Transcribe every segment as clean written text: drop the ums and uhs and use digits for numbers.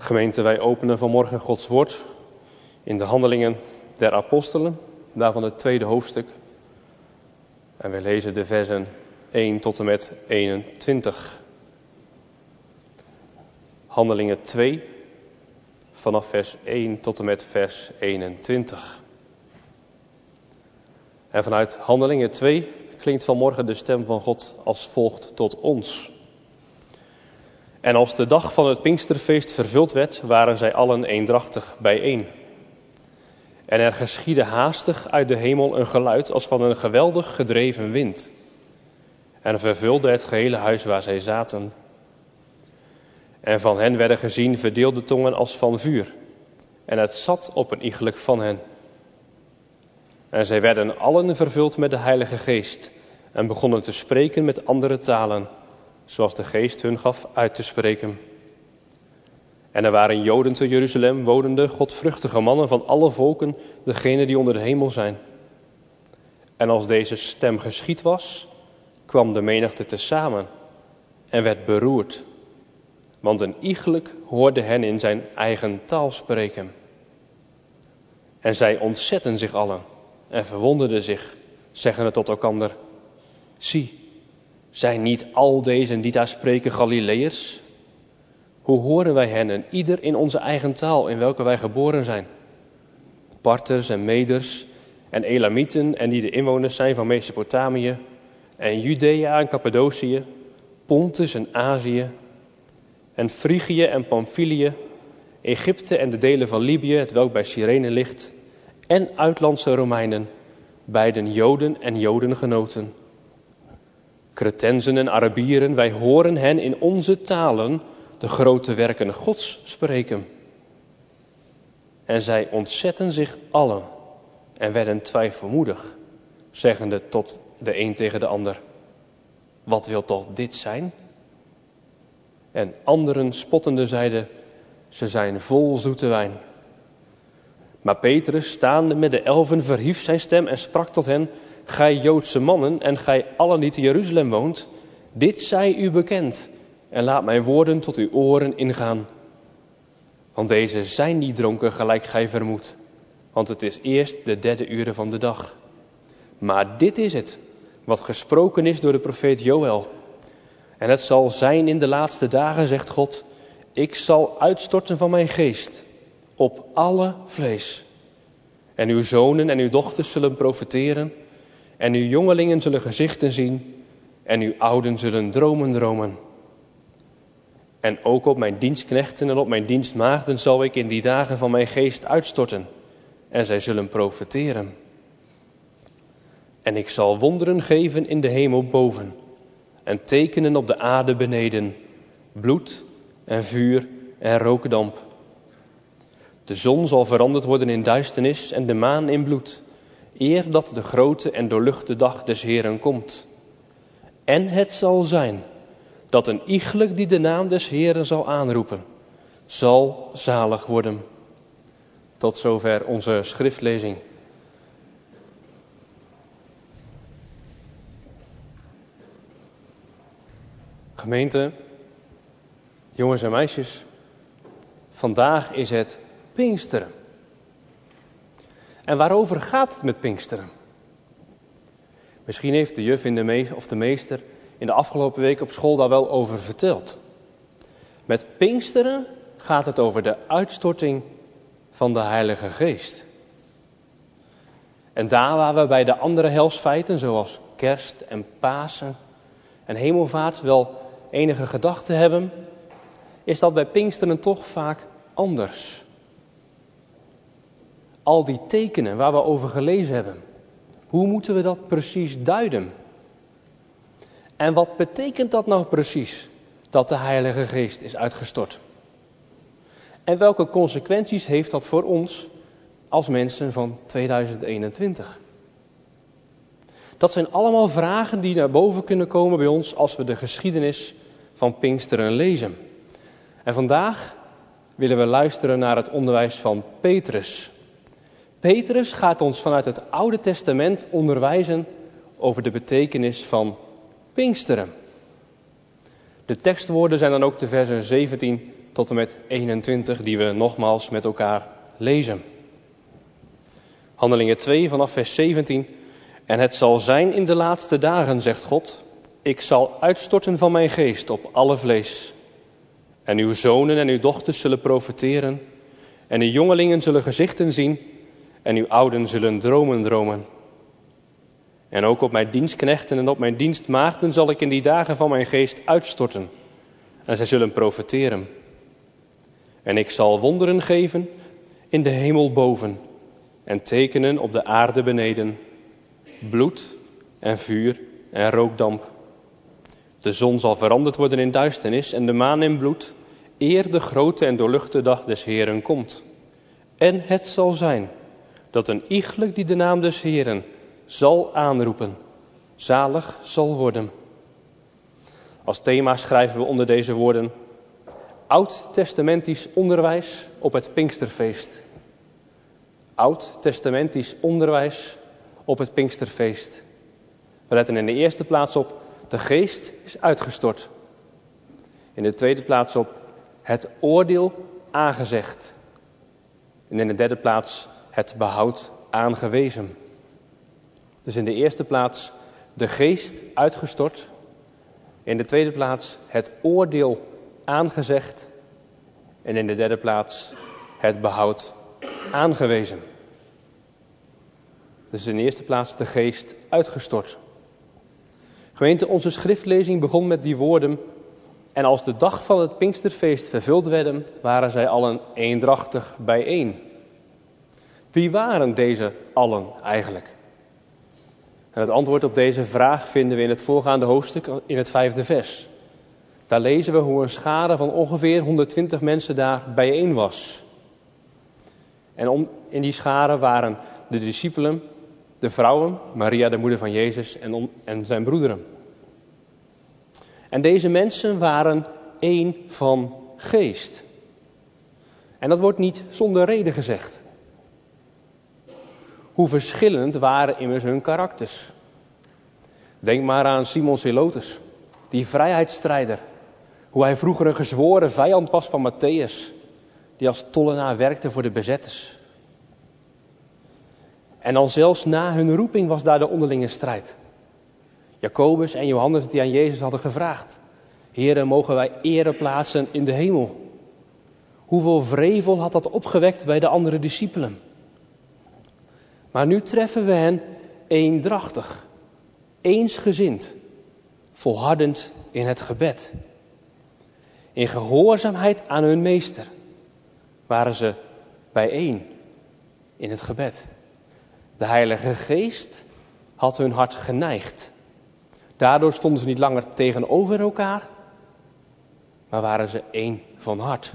Gemeente, wij openen vanmorgen Gods woord in de Handelingen der Apostelen, daarvan het tweede hoofdstuk. En wij lezen de versen 1 tot en met 21. Handelingen 2, vanaf vers 1 tot en met vers 21. En vanuit Handelingen 2 klinkt vanmorgen de stem van God als volgt tot ons. En als de dag van het Pinksterfeest vervuld werd, waren zij allen eendrachtig bijeen. En er geschiedde haastig uit de hemel een geluid als van een geweldig gedreven wind. En vervulde het gehele huis waar zij zaten. En van hen werden gezien verdeelde tongen als van vuur. En het zat op een iegelijk van hen. En zij werden allen vervuld met de Heilige Geest en begonnen te spreken met andere talen, zoals de Geest hun gaf uit te spreken. En er waren Joden te Jeruzalem wonende, godvruchtige mannen van alle volken, degenen die onder de hemel zijn. En als deze stem geschied was, kwam de menigte tezamen en werd beroerd, want een iegelijk hoorde hen in zijn eigen taal spreken. En zij ontzetten zich allen en verwonderden zich, zeggende tot elkander: Zie, zijn niet al deze die daar spreken Galileërs? Hoe horen wij hen en ieder in onze eigen taal in welke wij geboren zijn? Parters en Meders en Elamieten en die de inwoners zijn van Mesopotamië en Judea en Cappadocië, Pontus en Azië en Frigië en Pamphylië, Egypte en de delen van Libië, het welk bij Cyrene ligt, en uitlandse Romeinen, beiden Joden en Jodengenoten. Cretenzen en Arabieren, wij horen hen in onze talen de grote werken Gods spreken. En zij ontzetten zich allen en werden twijfelmoedig, zeggende tot de een tegen de ander: Wat wil toch dit zijn? En anderen spottende zeiden: Ze zijn vol zoete wijn. Maar Petrus, staande met de 11, verhief zijn stem en sprak tot hen: Gij Joodse mannen en gij allen die te Jeruzalem woont, dit zij u bekend en laat mijn woorden tot uw oren ingaan. Want deze zijn niet dronken gelijk gij vermoedt, want het is eerst de 3e uur van de dag. Maar dit is het, wat gesproken is door de profeet Joël. En het zal zijn in de laatste dagen, zegt God, ik zal uitstorten van mijn geest op alle vlees. En uw zonen en uw dochters zullen profeteren, en uw jongelingen zullen gezichten zien, en uw ouden zullen dromen dromen. En ook op mijn dienstknechten en op mijn dienstmaagden zal ik in die dagen van mijn geest uitstorten, en zij zullen profeteren. En ik zal wonderen geven in de hemel boven, en tekenen op de aarde beneden, bloed en vuur en rookdamp. De zon zal veranderd worden in duisternis en de maan in bloed, eer dat de grote en doorluchte dag des Heeren komt. En het zal zijn dat een iegelijk die de naam des Heeren zal aanroepen, zal zalig worden. Tot zover onze schriftlezing. Gemeente, jongens en meisjes, vandaag is het Pinksteren. En waarover gaat het met Pinksteren? Misschien heeft de juf of de meester in de afgelopen week op school daar wel over verteld. Met Pinksteren gaat het over de uitstorting van de Heilige Geest. En daar waar we bij de andere heilsfeiten, zoals Kerst en Pasen en Hemelvaart, wel enige gedachten hebben, is dat bij Pinksteren toch vaak anders. Al die tekenen waar we over gelezen hebben, hoe moeten we dat precies duiden? En wat betekent dat nou precies, dat de Heilige Geest is uitgestort? En welke consequenties heeft dat voor ons als mensen van 2021? Dat zijn allemaal vragen die naar boven kunnen komen bij ons als we de geschiedenis van Pinksteren lezen. En vandaag willen we luisteren naar het onderwijs van Petrus. Petrus gaat ons vanuit het Oude Testament onderwijzen over de betekenis van Pinksteren. De tekstwoorden zijn dan ook de versen 17 tot en met 21 die we nogmaals met elkaar lezen. Handelingen 2 vanaf vers 17. En het zal zijn in de laatste dagen, zegt God, ik zal uitstorten van mijn geest op alle vlees. En uw zonen en uw dochters zullen profeteren, en uw jongelingen zullen gezichten zien, en uw ouden zullen dromen dromen. En ook op mijn dienstknechten en op mijn dienstmaagden zal ik in die dagen van mijn geest uitstorten, en zij zullen profeteren. En ik zal wonderen geven in de hemel boven, en tekenen op de aarde beneden, bloed en vuur en rookdamp. De zon zal veranderd worden in duisternis en de maan in bloed, eer de grote en doorluchte dag des Heeren komt. En het zal zijn dat een iegelijk die de naam des Heeren zal aanroepen, zalig zal worden. Als thema schrijven we onder deze woorden: Oud-testamentisch onderwijs op het Pinksterfeest. Oud-testamentisch onderwijs op het Pinksterfeest. We letten in de eerste plaats op: de geest is uitgestort. In de tweede plaats op: het oordeel aangezegd. En in de derde plaats: het behoud aangewezen. Dus in de eerste plaats de geest uitgestort. In de tweede plaats het oordeel aangezegd. En in de derde plaats het behoud aangewezen. Dus in de eerste plaats de geest uitgestort. Gemeente, onze schriftlezing begon met die woorden: en als de dag van het Pinksterfeest vervuld werden, waren zij allen eendrachtig bijeen. Wie waren deze allen eigenlijk? En het antwoord op deze vraag vinden we in het voorgaande hoofdstuk in het 5e vers. Daar lezen we hoe een schare van ongeveer 120 mensen daar bijeen was. En in die schare waren de discipelen, de vrouwen, Maria de moeder van Jezus en zijn broederen. En deze mensen waren één van geest. En dat wordt niet zonder reden gezegd. Hoe verschillend waren immers hun karakters. Denk maar aan Simon Zelotes, die vrijheidsstrijder. Hoe hij vroeger een gezworen vijand was van Matthäus, die als tollenaar werkte voor de bezetters. En dan zelfs na hun roeping was daar de onderlinge strijd. Jacobus en Johannes die aan Jezus hadden gevraagd: Heere, mogen wij ere plaatsen in de hemel? Hoeveel wrevel had dat opgewekt bij de andere discipelen? Maar nu treffen we hen eendrachtig, eensgezind, volhardend in het gebed. In gehoorzaamheid aan hun meester waren ze bijeen in het gebed. De Heilige Geest had hun hart geneigd. Daardoor stonden ze niet langer tegenover elkaar, maar waren ze één van hart.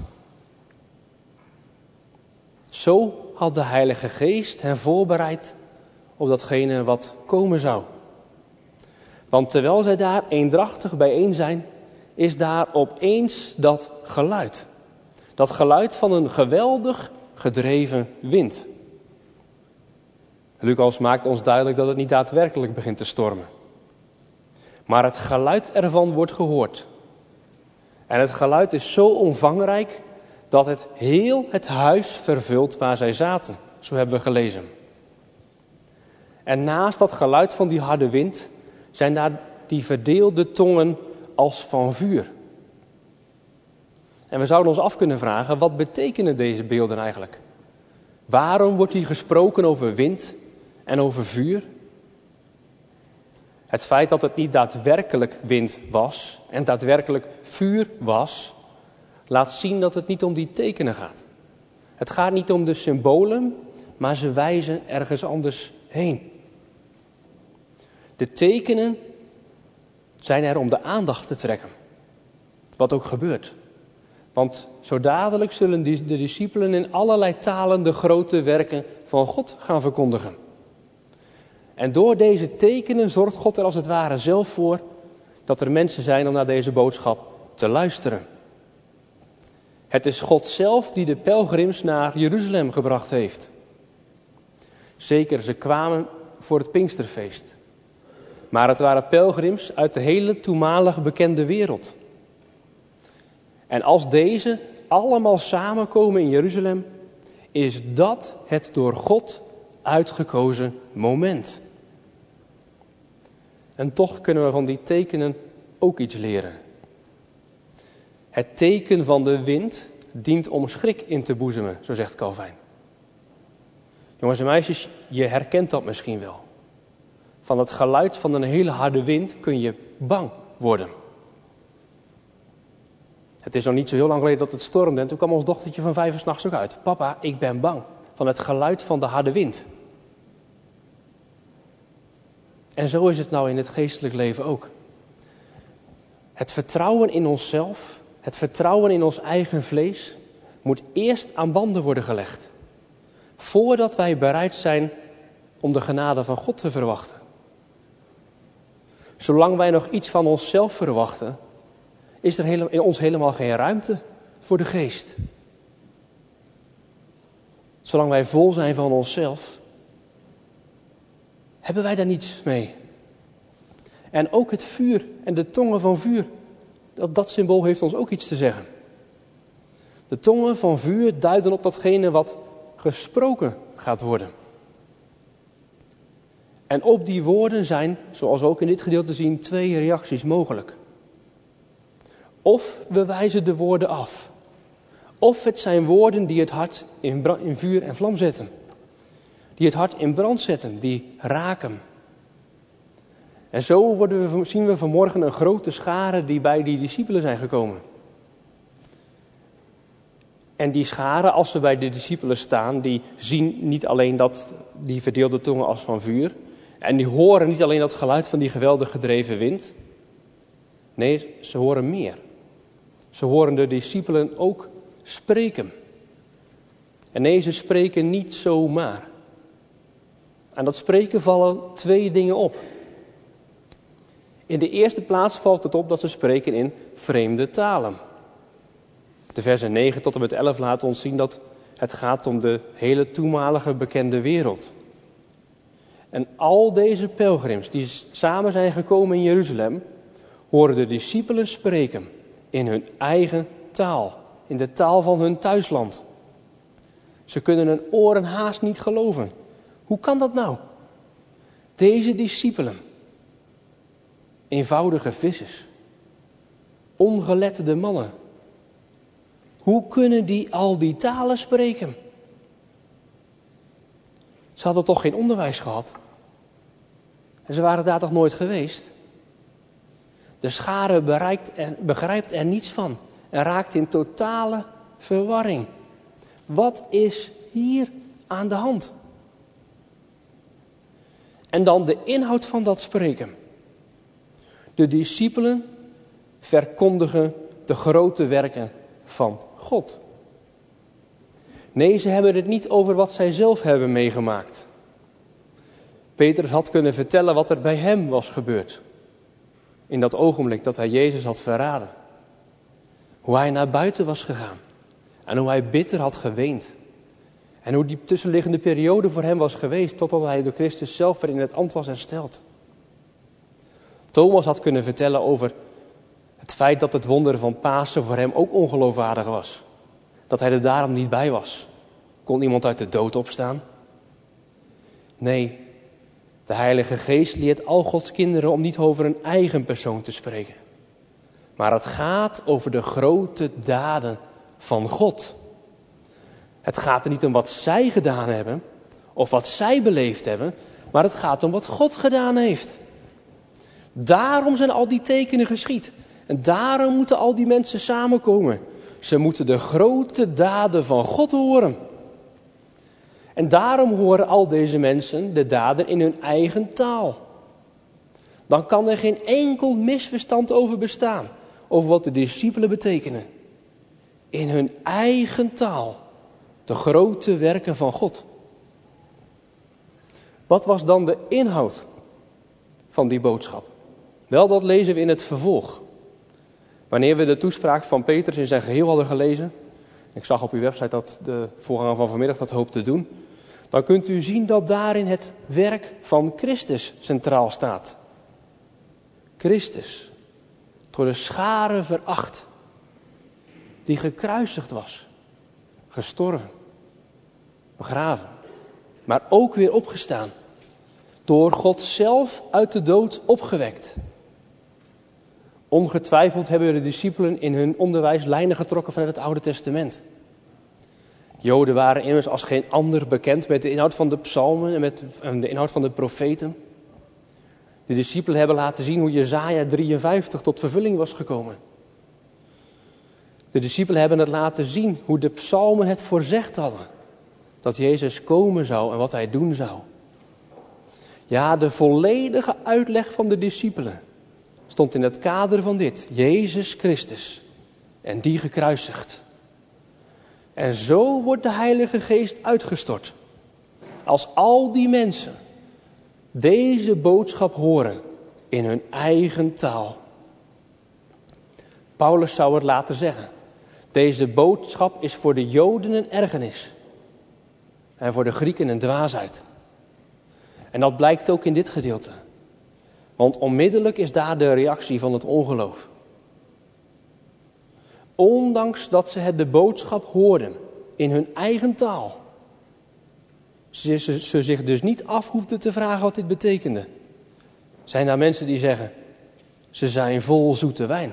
Zo had de Heilige Geest hen voorbereid op datgene wat komen zou. Want terwijl zij daar eendrachtig bijeen zijn, is daar opeens dat geluid. Dat geluid van een geweldig gedreven wind. Lucas maakt ons duidelijk dat het niet daadwerkelijk begint te stormen. Maar het geluid ervan wordt gehoord. En het geluid is zo omvangrijk dat het heel het huis vervult waar zij zaten. Zo hebben we gelezen. En naast dat geluid van die harde wind zijn daar die verdeelde tongen als van vuur. En we zouden ons af kunnen vragen, wat betekenen deze beelden eigenlijk? Waarom wordt hier gesproken over wind en over vuur? Het feit dat het niet daadwerkelijk wind was en daadwerkelijk vuur was, laat zien dat het niet om die tekenen gaat. Het gaat niet om de symbolen, maar ze wijzen ergens anders heen. De tekenen zijn er om de aandacht te trekken. Wat ook gebeurt. Want zo dadelijk zullen de discipelen in allerlei talen de grote werken van God gaan verkondigen. En door deze tekenen zorgt God er als het ware zelf voor dat er mensen zijn om naar deze boodschap te luisteren. Het is God zelf die de pelgrims naar Jeruzalem gebracht heeft. Zeker, ze kwamen voor het Pinksterfeest. Maar het waren pelgrims uit de hele toenmalig bekende wereld. En als deze allemaal samenkomen in Jeruzalem, is dat het door God uitgekozen moment. En toch kunnen we van die tekenen ook iets leren. Het teken van de wind dient om schrik in te boezemen, zo zegt Calvijn. Jongens en meisjes, je herkent dat misschien wel. Van het geluid van een hele harde wind kun je bang worden. Het is nog niet zo heel lang geleden dat het stormde en toen kwam ons dochtertje van 5 uur 's nachts ook uit. Papa, ik ben bang van het geluid van de harde wind. En zo is het nou in het geestelijk leven ook. Het vertrouwen in onszelf, het vertrouwen in ons eigen vlees, moet eerst aan banden worden gelegd. Voordat wij bereid zijn om de genade van God te verwachten. Zolang wij nog iets van onszelf verwachten, is er in ons helemaal geen ruimte voor de geest. Zolang wij vol zijn van onszelf, hebben wij daar niets mee. En ook het vuur en de tongen van vuur, dat symbool heeft ons ook iets te zeggen. De tongen van vuur duiden op datgene wat gesproken gaat worden. En op die woorden zijn, zoals we ook in dit gedeelte zien, 2 reacties mogelijk. Of we wijzen de woorden af. Of het zijn woorden die het hart in vuur en vlam zetten. Die het hart in brand zetten, die raken. En zo zien we vanmorgen een grote schare die bij die discipelen zijn gekomen. En die schare, als ze bij de discipelen staan, die zien niet alleen die verdeelde tongen als van vuur. En die horen niet alleen dat geluid van die geweldig gedreven wind. Nee, ze horen meer. Ze horen de discipelen ook spreken. En nee, ze spreken niet zomaar. Aan dat spreken vallen 2 dingen op. In de eerste plaats valt het op dat ze spreken in vreemde talen. De versen 9 tot en met 11 laten ons zien dat het gaat om de hele toenmalige bekende wereld. En al deze pelgrims die samen zijn gekomen in Jeruzalem, horen de discipelen spreken in hun eigen taal, in de taal van hun thuisland. Ze kunnen hun oren haast niet geloven. Hoe kan dat nou? Deze discipelen, eenvoudige vissers, ongeletterde mannen, hoe kunnen die al die talen spreken? Ze hadden toch geen onderwijs gehad? En ze waren daar toch nooit geweest? De schare begrijpt er niets van en raakt in totale verwarring. Wat is hier aan de hand? En dan de inhoud van dat spreken. De discipelen verkondigen de grote werken van God. Nee, ze hebben het niet over wat zij zelf hebben meegemaakt. Petrus had kunnen vertellen wat er bij hem was gebeurd. In dat ogenblik dat hij Jezus had verraden. Hoe hij naar buiten was gegaan. En hoe hij bitter had geweend. En hoe die tussenliggende periode voor hem was geweest totdat hij door Christus zelf weer in het ambt was hersteld. Thomas had kunnen vertellen over het feit dat het wonder van Pasen voor hem ook ongeloofwaardig was. Dat hij er daarom niet bij was. Kon iemand uit de dood opstaan? Nee, de Heilige Geest leert al Gods kinderen om niet over een eigen persoon te spreken. Maar het gaat over de grote daden van God. Het gaat er niet om wat zij gedaan hebben of wat zij beleefd hebben, maar het gaat om wat God gedaan heeft. Daarom zijn al die tekenen geschied. En daarom moeten al die mensen samenkomen. Ze moeten de grote daden van God horen. En daarom horen al deze mensen de daden in hun eigen taal. Dan kan er geen enkel misverstand over bestaan. Over wat de discipelen betekenen. In hun eigen taal. De grote werken van God. Wat was dan de inhoud van die boodschap? Wel, dat lezen we in het vervolg. Wanneer we de toespraak van Petrus in zijn geheel hadden gelezen. Ik zag op uw website dat de voorganger van vanmiddag dat hoopt te doen. Dan kunt u zien dat daarin het werk van Christus centraal staat. Christus, door de schare veracht. die gekruisigd was, gestorven, begraven, maar ook weer opgestaan, door God zelf uit de dood opgewekt. Ongetwijfeld hebben de discipelen in hun onderwijs lijnen getrokken vanuit het Oude Testament. Joden waren immers als geen ander bekend met de inhoud van de psalmen en met de inhoud van de profeten. De discipelen hebben laten zien hoe Jesaja 53 tot vervulling was gekomen. De discipelen hebben het laten zien hoe de psalmen het voorzegd hadden. Dat Jezus komen zou en wat hij doen zou. Ja, de volledige uitleg van de discipelen stond in het kader van dit. Jezus Christus en die gekruisigd. En zo wordt de Heilige Geest uitgestort. Als al die mensen deze boodschap horen in hun eigen taal. Paulus zou het laten zeggen. Deze boodschap is voor de Joden een ergernis. En voor de Grieken een dwaasheid. En dat blijkt ook in dit gedeelte. Want onmiddellijk is daar de reactie van het ongeloof. Ondanks dat ze de boodschap hoorden in hun eigen taal. Ze zich dus niet af hoefden te vragen wat dit betekende. Zijn daar mensen die zeggen, ze zijn vol zoete wijn.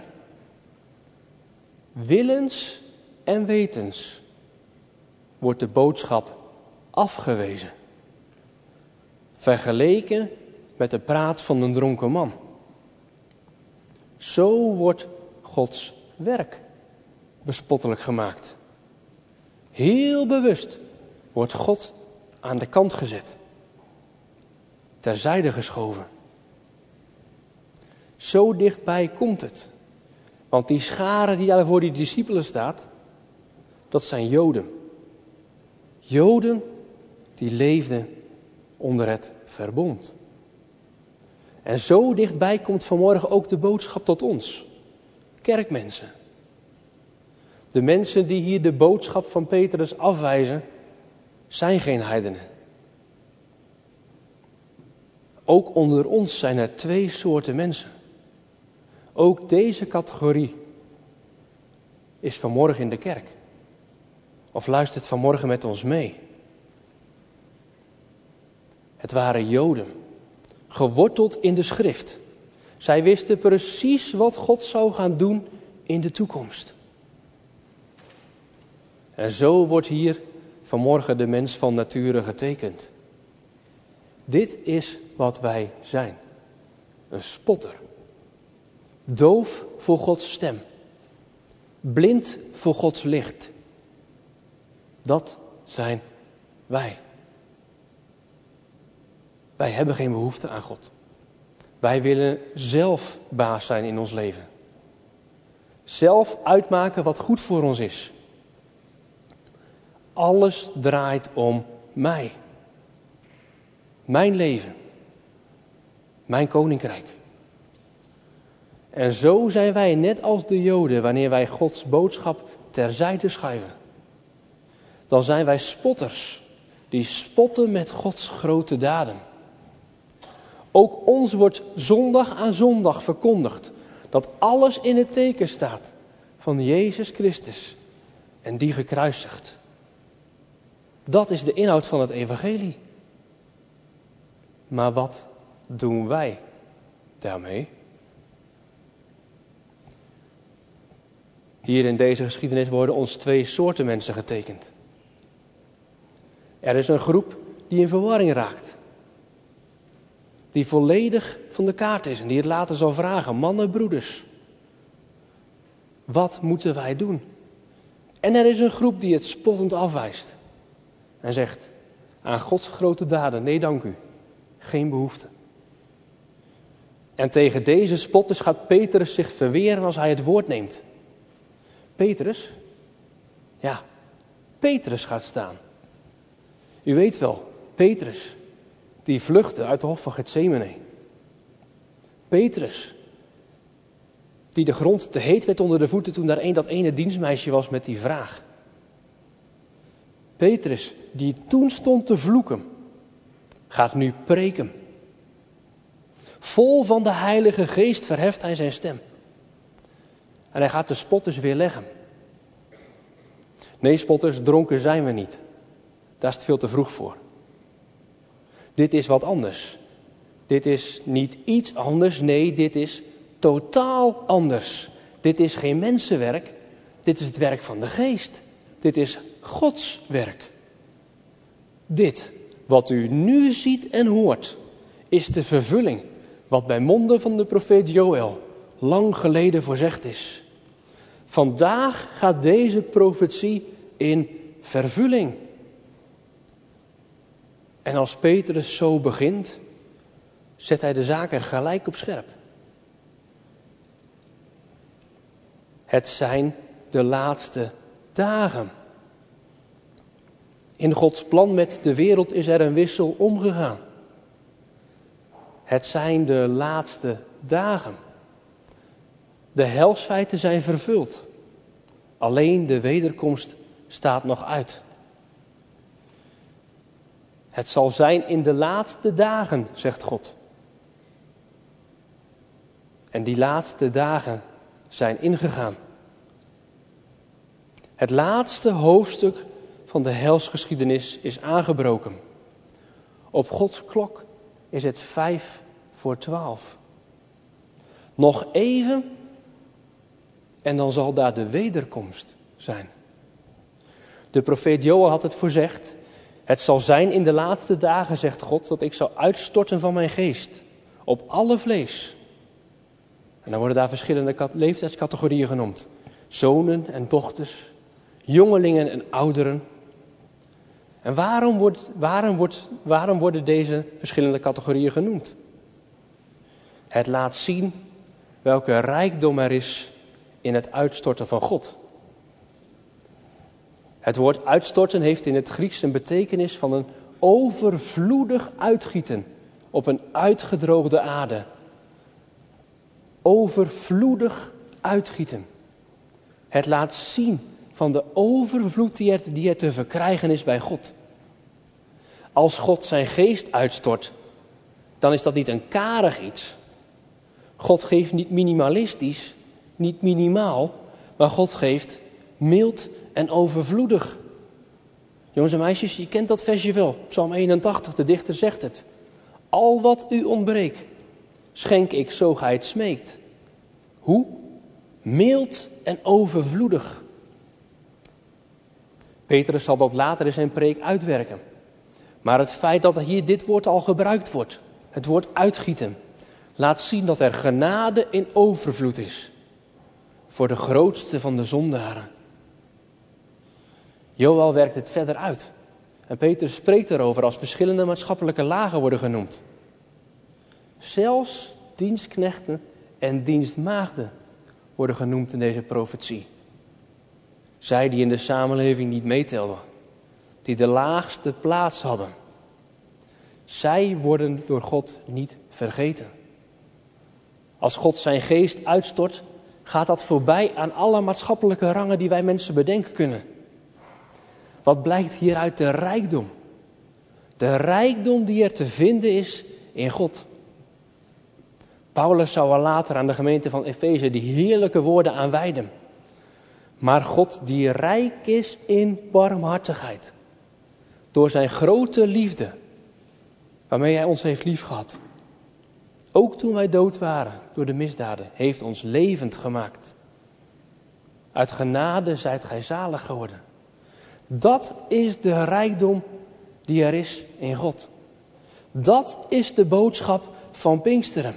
Willens en wetens wordt de boodschap afgewezen. Vergeleken met de praat van een dronken man. Zo wordt Gods werk bespottelijk gemaakt. Heel bewust wordt God aan de kant gezet. Terzijde geschoven. Zo dichtbij komt het. Want die schare die daar voor die discipelen staat, dat zijn Joden. Joden die leefden onder het verbond. En zo dichtbij komt vanmorgen ook de boodschap tot ons. Kerkmensen. De mensen die hier de boodschap van Petrus afwijzen, zijn geen heidenen. Ook onder ons zijn er twee soorten mensen. Ook deze categorie is vanmorgen in de kerk. Of luistert vanmorgen met ons mee. Het waren Joden, geworteld in de schrift. Zij wisten precies wat God zou gaan doen in de toekomst. En zo wordt hier vanmorgen de mens van nature getekend. Dit is wat wij zijn. Een spotter. Doof voor Gods stem. Blind voor Gods licht. Dat zijn wij. Wij hebben geen behoefte aan God. Wij willen zelf baas zijn in ons leven. Zelf uitmaken wat goed voor ons is. Alles draait om mij. Mijn leven. Mijn koninkrijk. En zo zijn wij net als de Joden wanneer wij Gods boodschap terzijde schuiven. Dan zijn wij spotters die spotten met Gods grote daden. Ook ons wordt zondag aan zondag verkondigd dat alles in het teken staat van Jezus Christus en die gekruisigd. Dat is de inhoud van het evangelie. Maar wat doen wij daarmee? Hier in deze geschiedenis worden ons twee soorten mensen getekend. Er is een groep die in verwarring raakt. Die volledig van de kaart is en die het later zal vragen. Mannen, broeders. Wat moeten wij doen? En er is een groep die het spottend afwijst. En zegt, aan Gods grote daden, nee dank u. Geen behoefte. En tegen deze spotters gaat Petrus zich verweren als hij het woord neemt. Petrus? Ja, Petrus gaat staan. U weet wel, Petrus, die vluchtte uit de hof van Getsemane. Petrus, die de grond te heet werd onder de voeten toen daar dat ene dienstmeisje was met die vraag. Petrus, die toen stond te vloeken, gaat nu preken. Vol van de Heilige Geest verheft hij zijn stem. En hij gaat de spotters weerleggen. Nee, spotters, dronken zijn we niet. Daar is het veel te vroeg voor. Dit is wat anders. Dit is niet iets anders, nee, dit is totaal anders. Dit is geen mensenwerk, dit is het werk van de Geest. Dit is Gods werk. Dit, wat u nu ziet en hoort, is de vervulling wat bij monden van de profeet Joël lang geleden voorzegd is. Vandaag gaat deze profetie in vervulling. En als Petrus zo begint, zet hij de zaken gelijk op scherp. Het zijn de laatste dagen. In Gods plan met de wereld is er een wissel omgegaan. Het zijn de laatste dagen. De helsfeiten zijn vervuld. Alleen de wederkomst staat nog uit. Het zal zijn in de laatste dagen, zegt God. En die laatste dagen zijn ingegaan. Het laatste hoofdstuk van de helsgeschiedenis is aangebroken. Op Gods klok is het 11:55. Nog even en dan zal daar de wederkomst zijn. De profeet Joël had het voorzegd. Het zal zijn in de laatste dagen, zegt God, dat ik zal uitstorten van mijn geest op alle vlees. En dan worden daar verschillende leeftijdscategorieën genoemd. Zonen en dochters, jongelingen en ouderen. En waarom worden deze verschillende categorieën genoemd? Het laat zien welke rijkdom er is in het uitstorten van God. Het woord uitstorten heeft in het Grieks een betekenis van een overvloedig uitgieten op een uitgedroogde aarde. Overvloedig uitgieten. Het laat zien van de overvloed die er te verkrijgen is bij God. Als God zijn geest uitstort, dan is dat niet een karig iets. God geeft niet minimalistisch, niet minimaal, maar God geeft mild en overvloedig. Jongens en meisjes, je kent dat versje wel. Psalm 81, de dichter zegt het. Al wat u ontbreekt, schenk ik zo gij het smeekt. Hoe? Mild en overvloedig. Petrus zal dat later in zijn preek uitwerken. Maar het feit dat hier dit woord al gebruikt wordt, het woord uitgieten, laat zien dat er genade in overvloed is. Voor de grootste van de zondaren. Joël werkt het verder uit. En Petrus spreekt erover als verschillende maatschappelijke lagen worden genoemd. Zelfs dienstknechten en dienstmaagden worden genoemd in deze profetie. Zij die in de samenleving niet meetelden. Die de laagste plaats hadden. Zij worden door God niet vergeten. Als God zijn geest uitstort, gaat dat voorbij aan alle maatschappelijke rangen die wij mensen bedenken kunnen. Wat blijkt hieruit de rijkdom? De rijkdom die er te vinden is in God. Paulus zou er later aan de gemeente van Efeze die heerlijke woorden aan wijden. Maar God die rijk is in barmhartigheid. Door zijn grote liefde, waarmee hij ons heeft liefgehad. Ook toen wij dood waren door de misdaden, heeft ons levend gemaakt. Uit genade zijt gij zalig geworden. Dat is de rijkdom die er is in God. Dat is de boodschap van Pinksteren.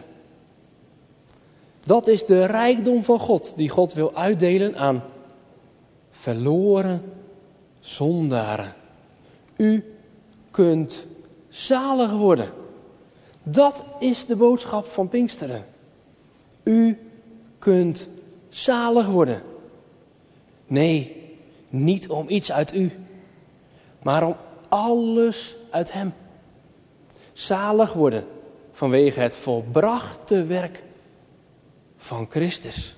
Dat is de rijkdom van God die God wil uitdelen aan verloren zondaren. U kunt zalig worden. Dat is de boodschap van Pinksteren. U kunt zalig worden. Nee, niet om iets uit u, maar om alles uit hem. Zalig worden vanwege het volbrachte werk van Christus.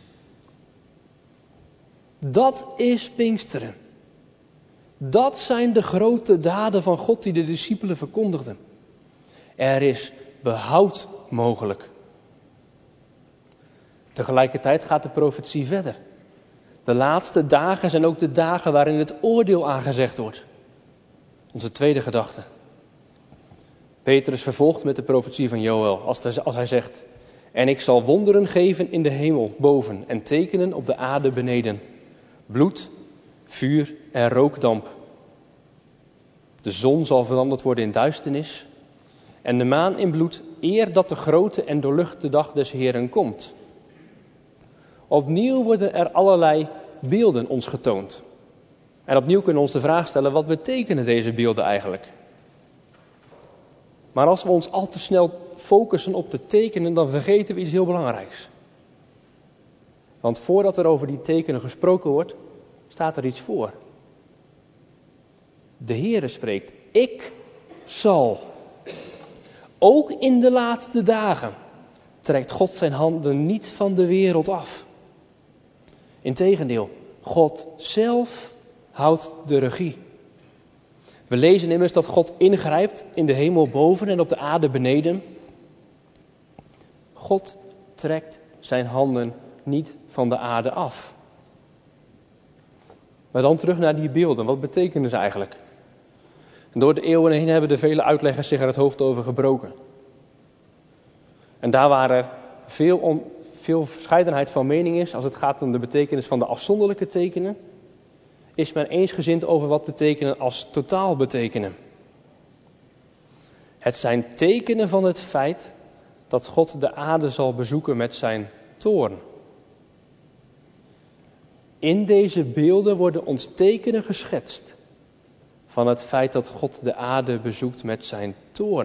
Dat is Pinksteren. Dat zijn de grote daden van God die de discipelen verkondigden. Er is behoud mogelijk. Tegelijkertijd gaat de profetie verder. De laatste dagen zijn ook de dagen waarin het oordeel aangezegd wordt. Onze tweede gedachte. Petrus vervolgt met de profetie van Joël als hij zegt: en ik zal wonderen geven in de hemel boven en tekenen op de aarde beneden. Bloed, vuur en rookdamp. De zon zal veranderd worden in duisternis en de maan in bloed, eer dat de grote en doorluchte dag des Heeren komt. Opnieuw worden er allerlei beelden ons getoond. En opnieuw kunnen we ons de vraag stellen, wat betekenen deze beelden eigenlijk? Maar als we ons al te snel focussen op de tekenen, dan vergeten we iets heel belangrijks. Want voordat er over die tekenen gesproken wordt, staat er iets voor. De Heere spreekt: ik zal. Ook in de laatste dagen trekt God zijn handen niet van de wereld af. Integendeel, God zelf houdt de regie. We lezen immers dat God ingrijpt in de hemel boven en op de aarde beneden. God trekt zijn handen niet van de aarde af. Maar dan terug naar die beelden. Wat betekenen ze eigenlijk? En door de eeuwen heen hebben de vele uitleggers zich er het hoofd over gebroken. En daar waar er veel verscheidenheid van mening is als het gaat om de betekenis van de afzonderlijke tekenen, is men eensgezind over wat de tekenen als totaal betekenen. Het zijn tekenen van het feit dat God de aarde zal bezoeken met zijn toorn. In deze beelden worden ons tekenen geschetst van het feit dat God de aarde bezoekt met zijn toorn.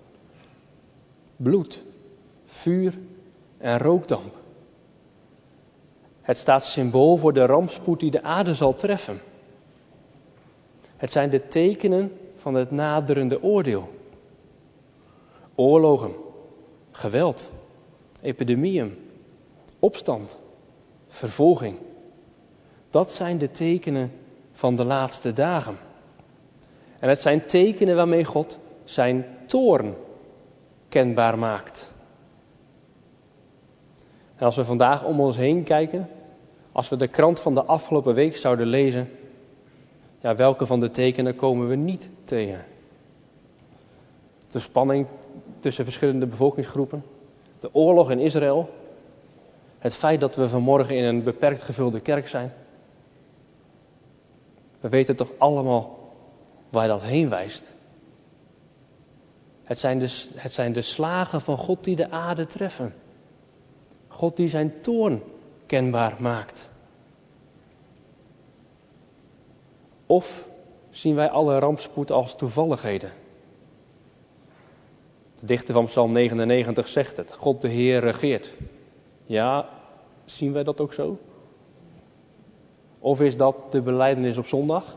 Bloed, vuur en rookdamp. Het staat symbool voor de rampspoed die de aarde zal treffen. Het zijn de tekenen van het naderende oordeel. Oorlogen, geweld, epidemieën, opstand, vervolging. Dat zijn de tekenen van de laatste dagen. En het zijn tekenen waarmee God zijn toorn kenbaar maakt. En als we vandaag om ons heen kijken, als we de krant van de afgelopen week zouden lezen, ja, welke van de tekenen komen we niet tegen? De spanning tussen verschillende bevolkingsgroepen, de oorlog in Israël, het feit dat we vanmorgen in een beperkt gevulde kerk zijn. We weten toch allemaal waar dat heen wijst. Het zijn de slagen van God die de aarde treffen. God die zijn toorn kenbaar maakt. Of zien wij alle rampspoed als toevalligheden? De dichter van Psalm 99 zegt het: God de Heer regeert. Ja, zien wij dat ook zo? Of is dat de belijdenis op zondag?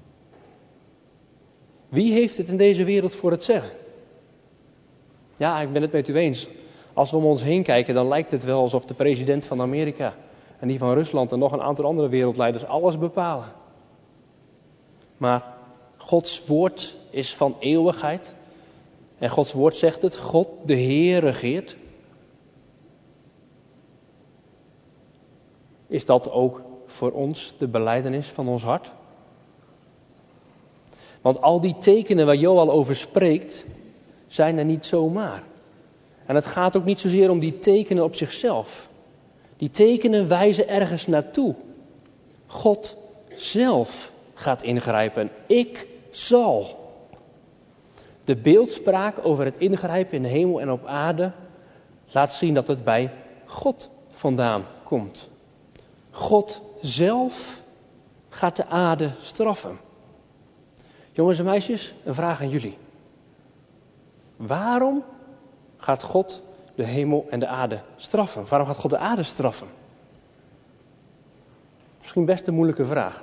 Wie heeft het in deze wereld voor het zeggen? Ja, ik ben het met u eens. Als we om ons heen kijken, dan lijkt het wel alsof de president van Amerika en die van Rusland en nog een aantal andere wereldleiders alles bepalen. Maar Gods woord is van eeuwigheid. En Gods woord zegt het: God de Heer regeert. Is dat ook voor ons de belijdenis van ons hart? Want al die tekenen waar Joël over spreekt, zijn er niet zomaar. En het gaat ook niet zozeer om die tekenen op zichzelf. Die tekenen wijzen ergens naartoe. God zelf gaat ingrijpen. Ik zal. De beeldspraak over het ingrijpen in de hemel en op aarde laat zien dat het bij God vandaan komt. God zelf gaat de aarde straffen. Jongens en meisjes, een vraag aan jullie. Waarom gaat God de hemel en de aarde straffen? Waarom gaat God de aarde straffen? Misschien best een moeilijke vraag.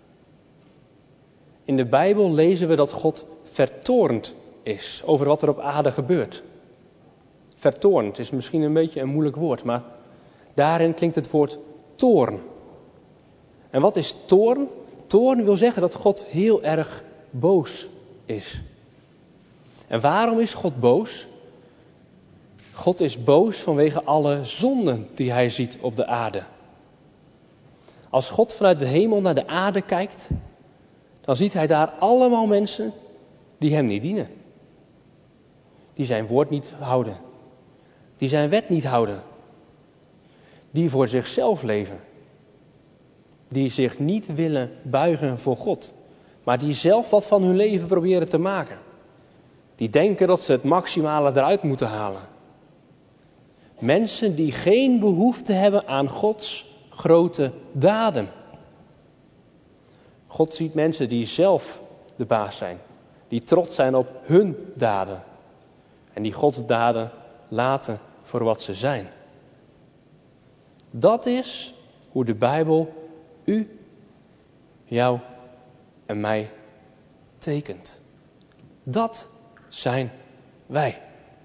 In de Bijbel lezen we dat God vertoornd is over wat er op aarde gebeurt. Vertoornd is misschien een beetje een moeilijk woord, maar daarin klinkt het woord toorn. En wat is toorn? Toorn wil zeggen dat God heel erg boos is. En waarom is God boos? God is boos vanwege alle zonden die hij ziet op de aarde. Als God vanuit de hemel naar de aarde kijkt, dan ziet hij daar allemaal mensen die hem niet dienen. Die zijn woord niet houden. Die zijn wet niet houden. Die voor zichzelf leven. Die zich niet willen buigen voor God. Maar die zelf wat van hun leven proberen te maken. Die denken dat ze het maximale eruit moeten halen. Mensen die geen behoefte hebben aan Gods grote daden. God ziet mensen die zelf de baas zijn. Die trots zijn op hun daden. En die Gods daden laten voor wat ze zijn. Dat is hoe de Bijbel u, jou en mij tekent. Dat zijn wij.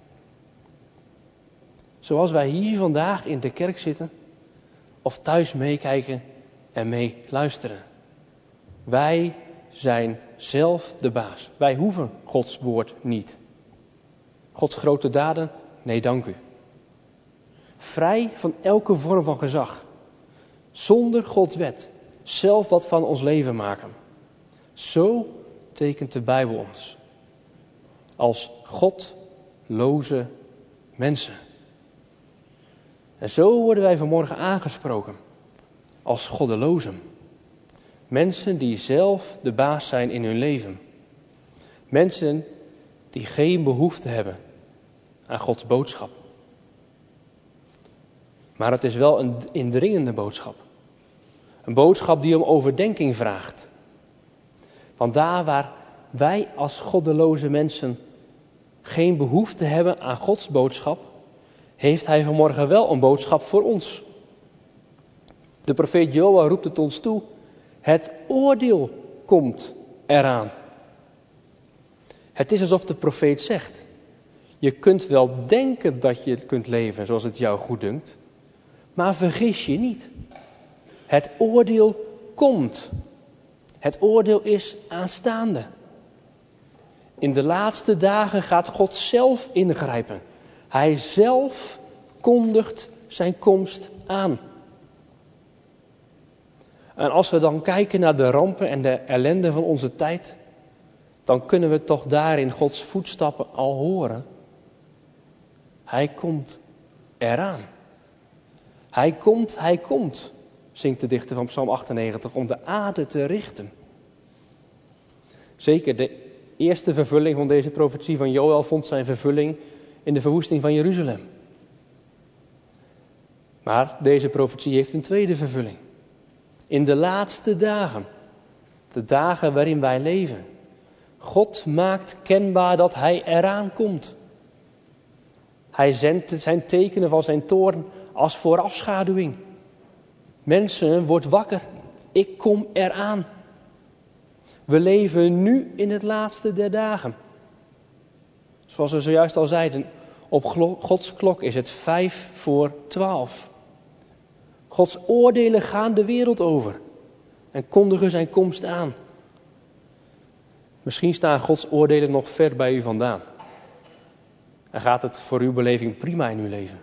Zoals wij hier vandaag in de kerk zitten of thuis meekijken en meeluisteren. Wij zijn zelf de baas. Wij hoeven Gods woord niet. Gods grote daden? Nee, dank u. Vrij van elke vorm van gezag. Zonder Gods wet. Zelf wat van ons leven maken. Zo tekent de Bijbel ons. Als godloze mensen. En zo worden wij vanmorgen aangesproken. Als goddelozen. Mensen die zelf de baas zijn in hun leven. Mensen die geen behoefte hebben aan Gods boodschap. Maar het is wel een indringende boodschap. Een boodschap die om overdenking vraagt. Want daar waar wij als goddeloze mensen geen behoefte hebben aan Gods boodschap, heeft hij vanmorgen wel een boodschap voor ons. De profeet Joël roept het ons toe. Het oordeel komt eraan. Het is alsof de profeet zegt. Je kunt wel denken dat je kunt leven zoals het jou goeddunkt. Maar vergis je niet. Het oordeel komt. Het oordeel is aanstaande. In de laatste dagen gaat God zelf ingrijpen. Hij zelf kondigt zijn komst aan. En als we dan kijken naar de rampen en de ellende van onze tijd, dan kunnen we toch daarin Gods voetstappen al horen. Hij komt eraan. Hij komt, zingt de dichter van Psalm 98, om de aarde te richten. Zeker de eerste vervulling van deze profetie van Joël vond zijn vervulling in de verwoesting van Jeruzalem. Maar deze profetie heeft een tweede vervulling. In de laatste dagen, de dagen waarin wij leven. God maakt kenbaar dat hij eraan komt. Hij zendt zijn tekenen van zijn toorn als voorafschaduwing. Mensen, word wakker. Ik kom eraan. We leven nu in het laatste der dagen. Zoals we zojuist al zeiden, op Gods klok is het 11:55. Gods oordelen gaan de wereld over en kondigen zijn komst aan. Misschien staan Gods oordelen nog ver bij u vandaan. En gaat het voor uw beleving prima in uw leven.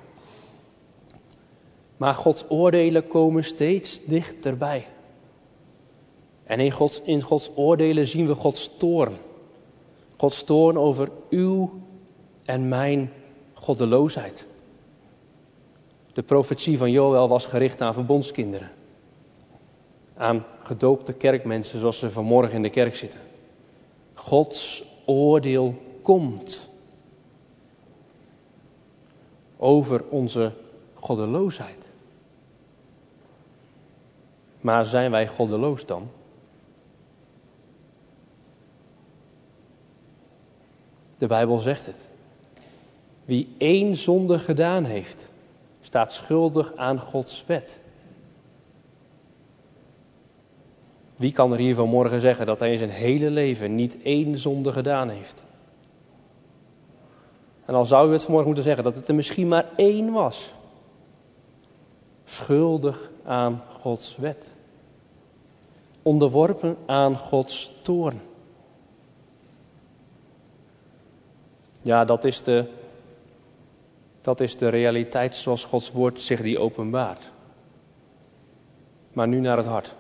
Maar Gods oordelen komen steeds dichterbij. En in Gods oordelen zien we Gods toorn. Gods toorn over uw en mijn goddeloosheid. De profetie van Joël was gericht aan verbondskinderen. Aan gedoopte kerkmensen zoals ze vanmorgen in de kerk zitten. Gods oordeel komt. Over onze goddeloosheid. Maar zijn wij goddeloos dan? De Bijbel zegt het. Wie één zonde gedaan heeft, staat schuldig aan Gods wet. Wie kan er hier vanmorgen zeggen dat hij in zijn hele leven niet één zonde gedaan heeft? En al zou u het vanmorgen moeten zeggen dat het er misschien maar één was. Schuldig aan Gods wet. Onderworpen aan Gods toorn. Ja, dat is de realiteit zoals Gods woord zich die openbaart. Maar nu naar het hart.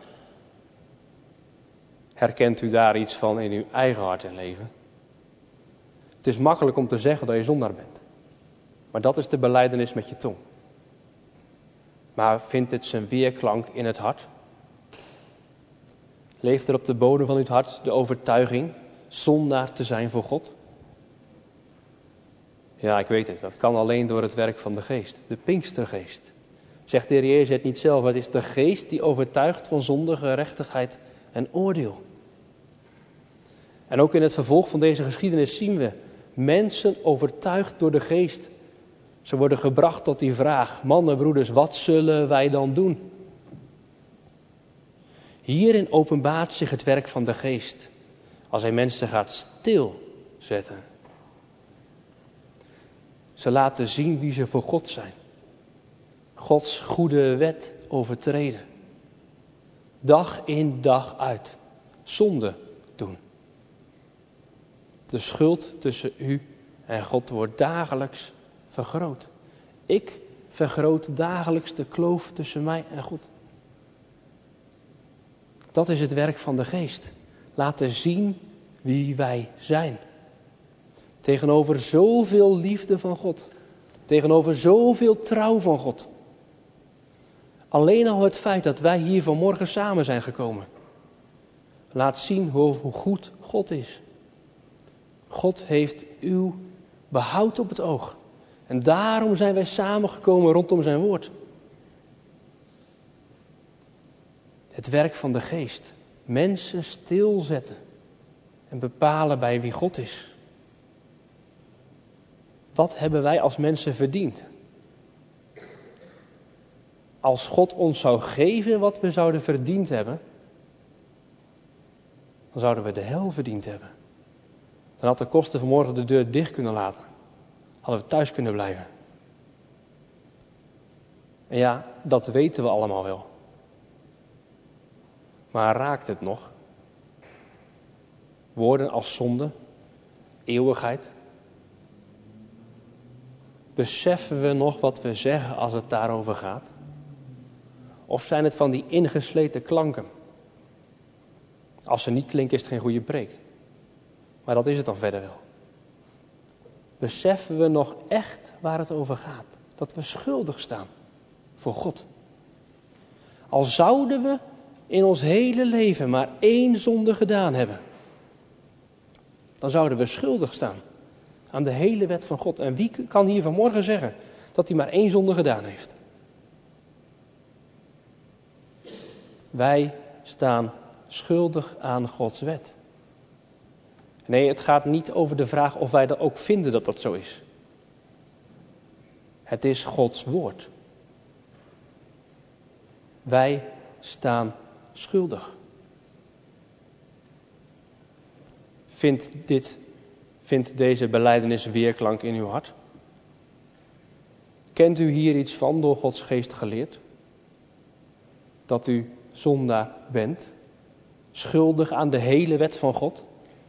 Herkent u daar iets van in uw eigen hart en leven? Het is makkelijk om te zeggen dat je zondaar bent. Maar dat is de belijdenis met je tong. Maar vindt het zijn weerklank in het hart? Leeft er op de bodem van uw hart de overtuiging zondaar te zijn voor God? Ja, ik weet het. Dat kan alleen door het werk van de geest. De Pinkstergeest. Zegt de Heer Jezus het niet zelf. Het is de geest die overtuigt van zonde, gerechtigheid en oordeel. En ook in het vervolg van deze geschiedenis zien we mensen overtuigd door de geest. Ze worden gebracht tot die vraag: mannen, broeders, wat zullen wij dan doen? Hierin openbaart zich het werk van de geest. Als hij mensen gaat stilzetten. Ze laten zien wie ze voor God zijn. Gods goede wet overtreden. Dag in dag uit. Zonde doen. De schuld tussen u en God wordt dagelijks vergroot. Ik vergroot dagelijks de kloof tussen mij en God. Dat is het werk van de geest. Laten zien wie wij zijn. Tegenover zoveel liefde van God. Tegenover zoveel trouw van God. Alleen al het feit dat wij hier vanmorgen samen zijn gekomen. Laat zien hoe goed God is. God heeft uw behoud op het oog. En daarom zijn wij samengekomen rondom zijn woord. Het werk van de geest. Mensen stilzetten. En bepalen bij wie God is. Wat hebben wij als mensen verdiend? Als God ons zou geven wat we zouden verdiend hebben, dan zouden we de hel verdiend hebben. Dan had de koster vanmorgen de deur dicht kunnen laten. Hadden we thuis kunnen blijven. En ja, dat weten we allemaal wel. Maar raakt het nog? Woorden als zonde, eeuwigheid. Beseffen we nog wat we zeggen als het daarover gaat? Of zijn het van die ingesleten klanken? Als ze niet klinken is het geen goede preek. Maar dat is het dan verder wel. Beseffen we nog echt waar het over gaat? Dat we schuldig staan voor God. Al zouden we in ons hele leven maar 1 zonde gedaan hebben. Dan zouden we schuldig staan aan de hele wet van God. En wie kan hier vanmorgen zeggen dat hij maar 1 zonde gedaan heeft? Wij staan schuldig aan Gods wet. Nee, het gaat niet over de vraag of wij dat ook vinden dat dat zo is. Het is Gods woord. Wij staan schuldig. Vindt deze belijdenis weerklank in uw hart? Kent u hier iets van door Gods geest geleerd? Dat u zondaar bent? Schuldig aan de hele wet van God?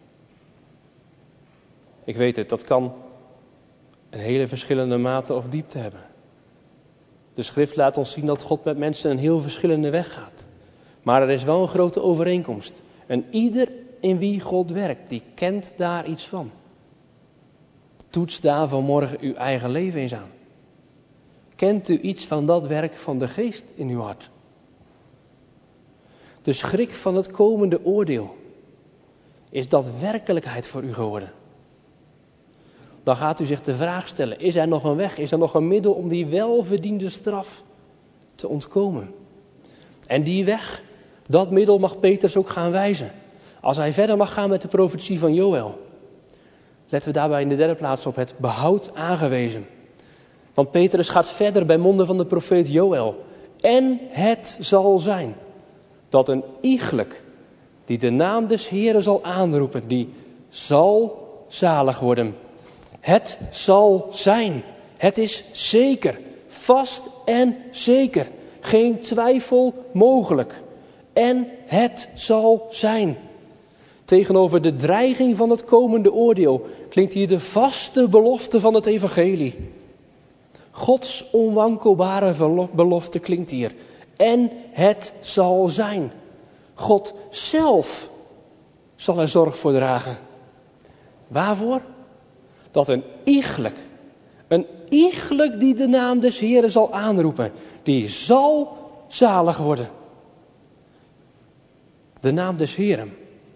Ik weet het, dat kan een hele verschillende mate of diepte hebben. De schrift laat ons zien dat God met mensen een heel verschillende weg gaat. Maar er is wel een grote overeenkomst. En ieder in wie God werkt, die kent daar iets van. Toets daar vanmorgen uw eigen leven eens aan. Kent u iets van dat werk van de geest in uw hart? De schrik van het komende oordeel. Is dat werkelijkheid voor u geworden? Dan gaat u zich de vraag stellen, is er nog een weg? Is er nog een middel om die welverdiende straf te ontkomen? En die weg, dat middel mag Petrus ook gaan wijzen. Als hij verder mag gaan met de profetie van Joël. Letten we daarbij in de 3e plaats op het behoud aangewezen. Want Petrus gaat verder bij monden van de profeet Joël. En het zal zijn dat een iegelijk die de naam des Heeren zal aanroepen, die zal zalig worden. Het zal zijn. Het is zeker. Vast en zeker. Geen twijfel mogelijk. En het zal zijn. Tegenover de dreiging van het komende oordeel klinkt hier de vaste belofte van het evangelie. Gods onwankelbare belofte klinkt hier. En het zal zijn. God zelf zal er zorg voor dragen. Waarvoor? Dat een iegelijk die de naam des Heeren zal aanroepen, die zal zalig worden. De naam des Heeren.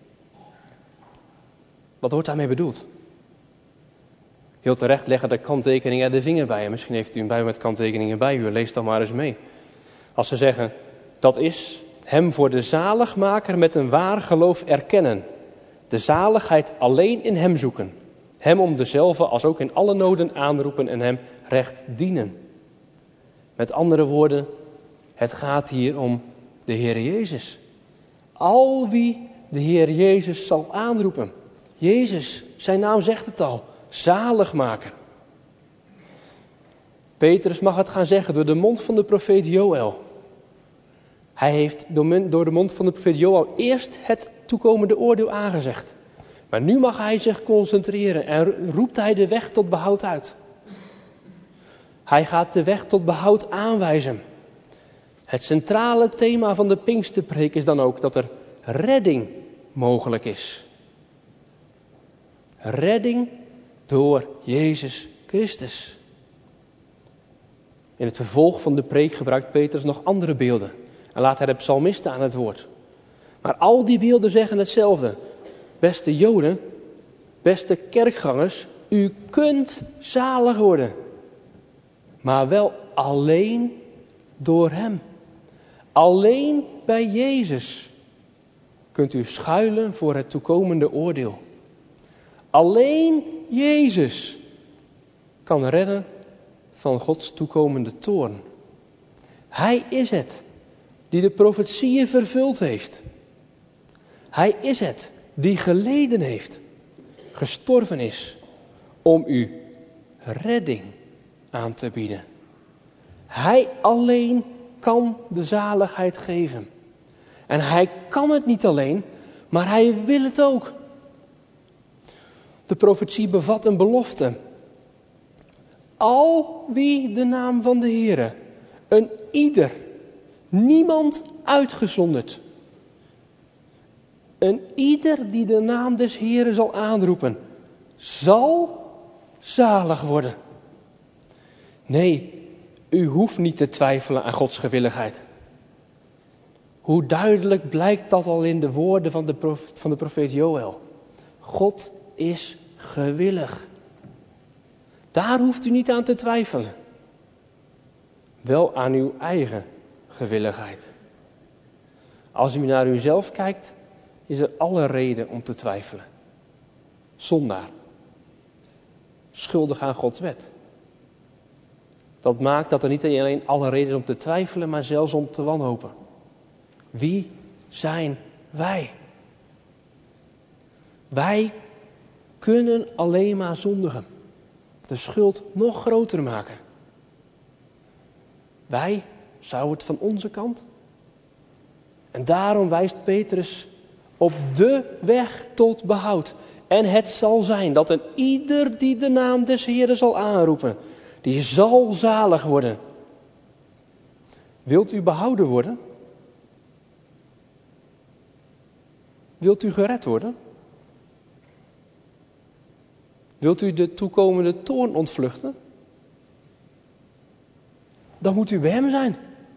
Wat wordt daarmee bedoeld? Heel terecht leggen de kanttekeningen er de vinger bij. En misschien heeft u een Bijbel met kanttekeningen bij u. Lees dan maar eens mee. Als ze zeggen, dat is hem voor de zaligmaker met een waar geloof erkennen. De zaligheid alleen in hem zoeken. Hem om dezelfde als ook in alle noden aanroepen en hem recht dienen. Met andere woorden, het gaat hier om de Heer Jezus. Al wie de Heer Jezus zal aanroepen. Jezus, zijn naam zegt het al, zaligmaker. Petrus mag het gaan zeggen door de mond van de profeet Joël. Hij heeft door de mond van de profeet Joël eerst het toekomende oordeel aangezegd. Maar nu mag hij zich concentreren en roept hij de weg tot behoud uit. Hij gaat de weg tot behoud aanwijzen. Het centrale thema van de Pinksterpreek is dan ook dat er redding mogelijk is. Redding door Jezus Christus. In het vervolg van de preek gebruikt Petrus nog andere beelden. En laat hij de psalmisten aan het woord. Maar al die beelden zeggen hetzelfde. Beste Joden, beste kerkgangers, u kunt zalig worden. Maar wel alleen door hem. Alleen bij Jezus kunt u schuilen voor het toekomende oordeel. Alleen Jezus kan redden van Gods toekomende toorn. Hij is het die de profetieën vervuld heeft. Hij is het die geleden heeft, gestorven is, om u redding aan te bieden. Hij alleen kan de zaligheid geven. En hij kan het niet alleen, maar hij wil het ook. De profetie bevat een belofte. Al wie de naam van de Heere, een ieder, niemand uitgezonderd. Een ieder die de naam des Heeren zal aanroepen, zal zalig worden. Nee, u hoeft niet te twijfelen aan Gods gewilligheid. Hoe duidelijk blijkt dat al in de woorden van de profeet Joël. God is gewillig. Daar hoeft u niet aan te twijfelen. Wel aan uw eigen gewilligheid. Als u naar uzelf kijkt, is er alle reden om te twijfelen. Zondaar. Schuldig aan Gods wet. Dat maakt dat er niet alleen alle reden is om te twijfelen, maar zelfs om te wanhopen. Wie zijn wij? Wij kunnen alleen maar zondigen. De schuld nog groter maken. Wij, zou het van onze kant? En daarom wijst Petrus op de weg tot behoud. En het zal zijn dat een ieder die de naam des Heeren zal aanroepen, die zal zalig worden. Wilt u behouden worden? Wilt u gered worden? Wilt u de toekomende toorn ontvluchten? Dan moet u bij hem zijn.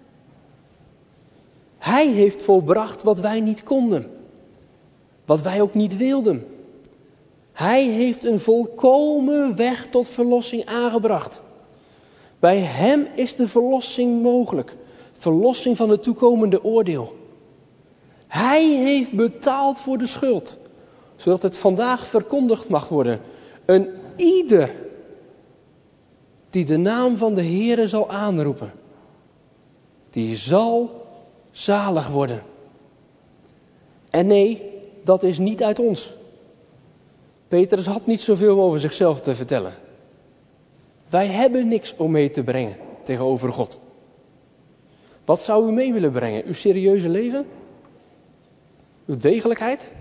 Hij heeft volbracht wat wij niet konden. Wat wij ook niet wilden. Hij heeft een volkomen weg tot verlossing aangebracht. Bij hem is de verlossing mogelijk. Verlossing van het toekomende oordeel. Hij heeft betaald voor de schuld. Zodat het vandaag verkondigd mag worden. Een ieder die de naam van de Heere zal aanroepen. Die zal zalig worden. En nee, dat is niet uit ons. Petrus had niet zoveel over zichzelf te vertellen. Wij hebben niks om mee te brengen tegenover God. Wat zou u mee willen brengen? Uw serieuze leven? Uw degelijkheid?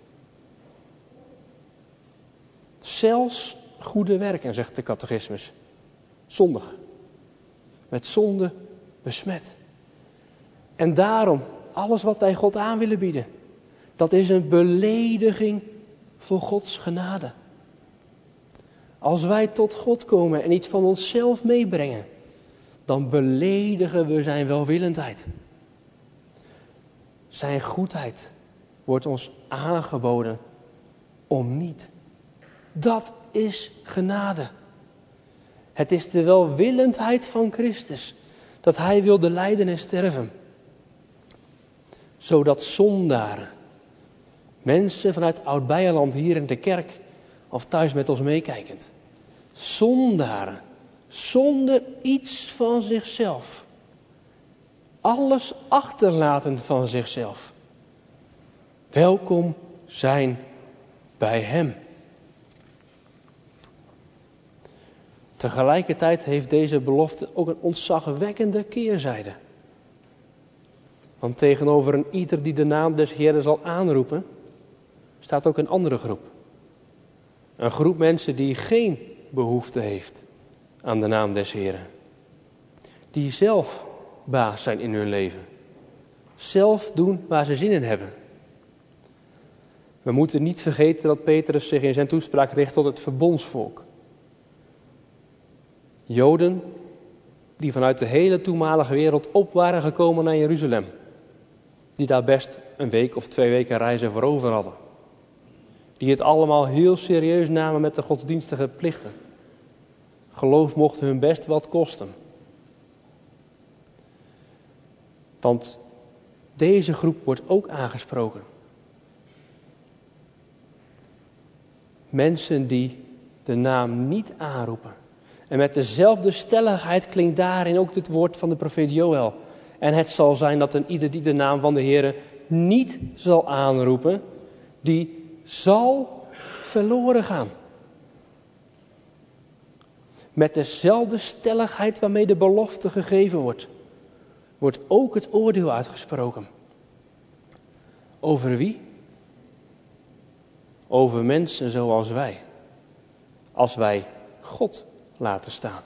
Zelfs goede werken, zegt de catechismus. Zondig. Met zonde besmet. En daarom, alles wat wij God aan willen bieden, dat is een belediging voor Gods genade. Als wij tot God komen en iets van onszelf meebrengen, dan beledigen we zijn welwillendheid. Zijn goedheid wordt ons aangeboden om niet. Dat is genade. Het is de welwillendheid van Christus dat Hij wilde lijden en sterven. Zodat zondaren, mensen vanuit Oud-Beierland hier in de kerk of thuis met ons meekijkend, zondaren, zonder iets van zichzelf, alles achterlatend van zichzelf, welkom zijn bij Hem. Tegelijkertijd heeft deze belofte ook een ontzagwekkende keerzijde. Want tegenover een ieder die de naam des Heeren zal aanroepen, staat ook een andere groep. Een groep mensen die geen behoefte heeft aan de naam des Heeren. Die zelf baas zijn in hun leven. Zelf doen waar ze zin in hebben. We moeten niet vergeten dat Petrus zich in zijn toespraak richt tot het verbondsvolk. Joden die vanuit de hele toenmalige wereld op waren gekomen naar Jeruzalem. Die daar best een week of 2 weken reizen voor over hadden. Die het allemaal heel serieus namen met de godsdienstige plichten. Geloof mocht hun best wat kosten. Want deze groep wordt ook aangesproken. Mensen die de naam niet aanroepen. En met dezelfde stelligheid klinkt daarin ook het woord van de profeet Joël. En het zal zijn dat een ieder die de naam van de Heere niet zal aanroepen, die zal verloren gaan. Met dezelfde stelligheid waarmee de belofte gegeven wordt ook het oordeel uitgesproken. Over wie? Over mensen zoals wij. Als wij God laten staan.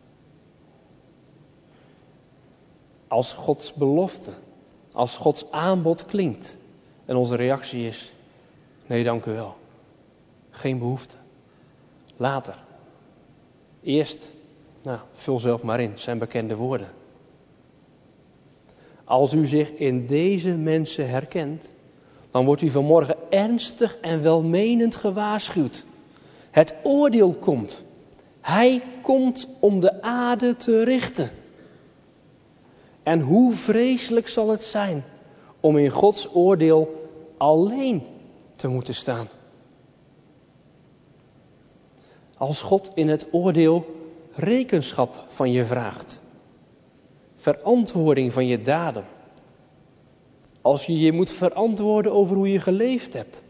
Als Gods belofte, als Gods aanbod klinkt en onze reactie is, nee dank u wel, geen behoefte, later. Eerst, vul zelf maar in, zijn bekende woorden. Als u zich in deze mensen herkent, dan wordt u vanmorgen ernstig en welmenend gewaarschuwd. Het oordeel komt. Hij komt om de aarde te richten. En hoe vreselijk zal het zijn om in Gods oordeel alleen te moeten staan. Als God in het oordeel rekenschap van je vraagt. Verantwoording van je daden. Als je je moet verantwoorden over hoe je geleefd hebt.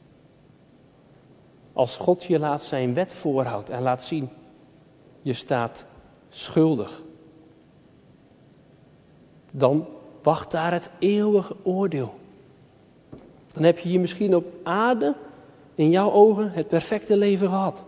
Als God je laat zijn wet voorhoudt en laat zien, je staat schuldig. Dan wacht daar het eeuwige oordeel. Dan heb je hier misschien op aarde, in jouw ogen, het perfecte leven gehad.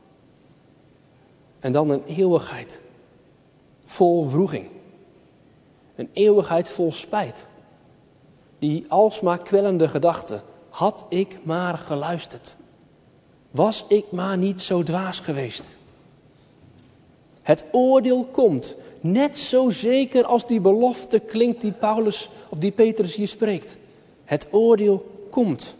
En dan een eeuwigheid vol wroeging. Een eeuwigheid vol spijt. Die alsmaar kwellende gedachte. Had ik maar geluisterd. Was ik maar niet zo dwaas geweest. Het oordeel komt. Net zo zeker als die belofte klinkt die Paulus of die Petrus hier spreekt. Het oordeel komt.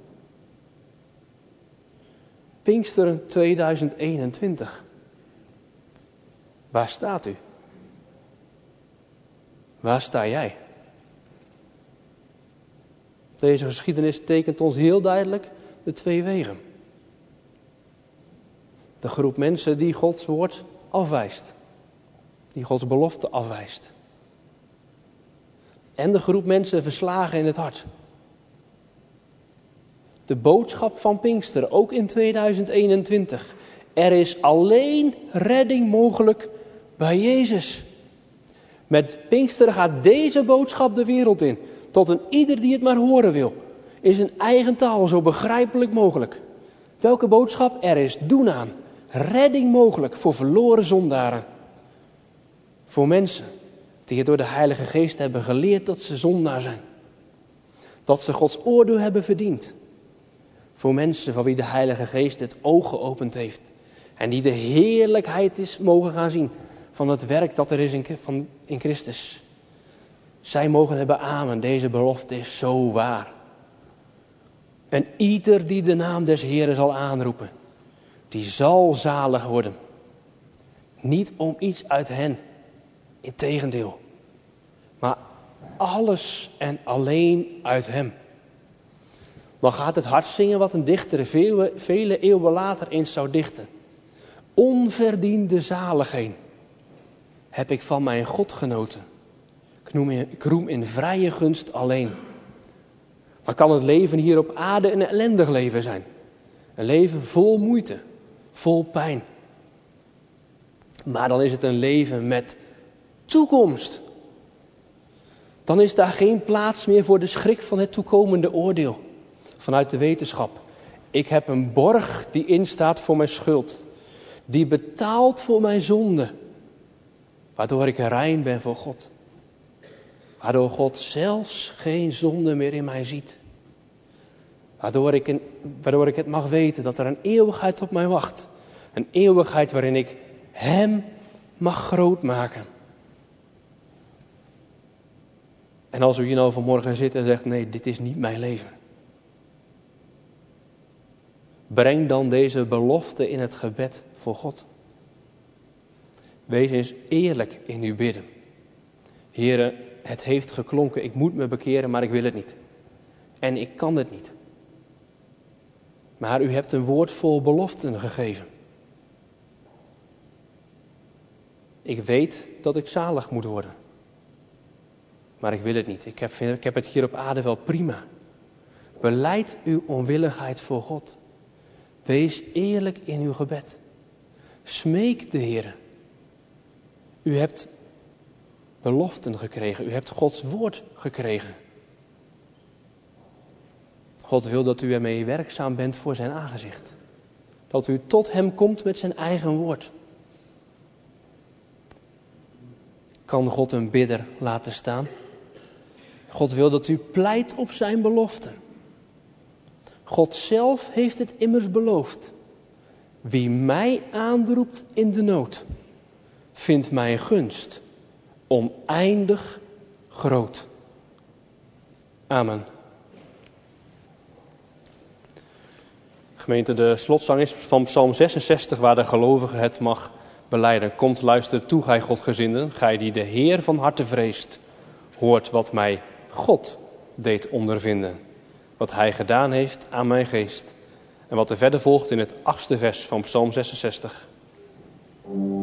Pinksteren 2021. Waar staat u? Waar sta jij? Deze geschiedenis tekent ons heel duidelijk de 2 wegen. De groep mensen die Gods woord afwijst. Die Gods belofte afwijst. En de groep mensen verslagen in het hart. De boodschap van Pinksteren, ook in 2021. Er is alleen redding mogelijk bij Jezus. Met Pinksteren gaat deze boodschap de wereld in. Tot een ieder die het maar horen wil. In zijn eigen taal, zo begrijpelijk mogelijk. Welke boodschap? Er is doen aan. Redding mogelijk voor verloren zondaren. Voor mensen Die het door de Heilige Geest hebben geleerd dat ze zondaar zijn. Dat ze Gods oordeel hebben verdiend. Voor mensen van wie de Heilige Geest het oog geopend heeft. En die de heerlijkheid is mogen gaan zien van het werk dat er is in Christus. Zij mogen hebben amen, deze belofte is zo waar. En ieder die de naam des Heeren zal aanroepen, die zal zalig worden. Niet om iets uit hen, integendeel. Maar alles en alleen uit hem. Dan gaat het hart zingen wat een dichter vele eeuwen later eens zou dichten. Onverdiende zaligheid heb ik van mijn God genoten. Ik roem in vrije gunst alleen. Dan kan het leven hier op aarde een ellendig leven zijn. Een leven vol moeite, vol pijn. Maar dan is het een leven met toekomst. Dan is daar geen plaats meer voor de schrik van het toekomende oordeel. Vanuit de wetenschap. Ik heb een borg die instaat voor mijn schuld. Die betaalt voor mijn zonde. Waardoor ik rein ben voor God. Waardoor God zelfs geen zonde meer in mij ziet. Waardoor ik het mag weten dat er een eeuwigheid op mij wacht. Een eeuwigheid waarin ik hem mag groot maken. En als u hier nou vanmorgen zit en zegt, nee, dit is niet mijn leven. Breng dan deze belofte in het gebed voor God. Wees eens eerlijk in uw bidden. Heere, het heeft geklonken, ik moet me bekeren, maar ik wil het niet. En ik kan het niet. Maar u hebt een woord vol beloften gegeven. Ik weet dat ik zalig moet worden. Maar ik wil het niet. Ik heb het hier op aarde wel prima. Belijd uw onwilligheid voor God. Wees eerlijk in uw gebed. Smeek de Heer. U hebt beloften gekregen. U hebt Gods woord gekregen. God wil dat u ermee werkzaam bent voor zijn aangezicht. Dat u tot hem komt met zijn eigen woord. Kan God een bidder laten staan? God wil dat u pleit op zijn beloften. God zelf heeft het immers beloofd. Wie mij aanroept in de nood, vindt mijn gunst oneindig groot. Amen. Gemeente, de slotzang is van Psalm 66, waar de gelovige het mag belijden. Komt, luister toe, gij Godgezinden, gij die de Heer van harte vreest. Hoort wat mij God deed ondervinden. Wat hij gedaan heeft aan mijn geest. En wat er verder volgt in het 8e vers van Psalm 66.